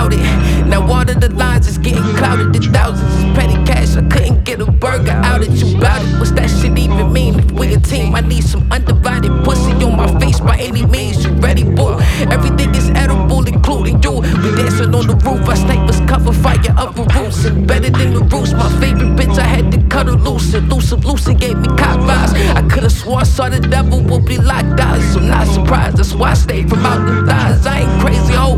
doubt it. Now all of the lines is getting clouded to thousands. It's petty cash, I couldn't get a burger out at you bout it. What's that shit even mean? If we a team, I need some undivided pussy on my face by any means. You ready, boo? Everything is edible, including you. We dancing on the roof, our snipers cover fire upper roofs. Embedded in the roots, my favorite bitch, I had to cut her loose. Lucid gave me cop vibes. I could've swore I saw the devil would be locked eyes. So not surprised, that's why I stayed from out them thighs. I ain't crazy, ho.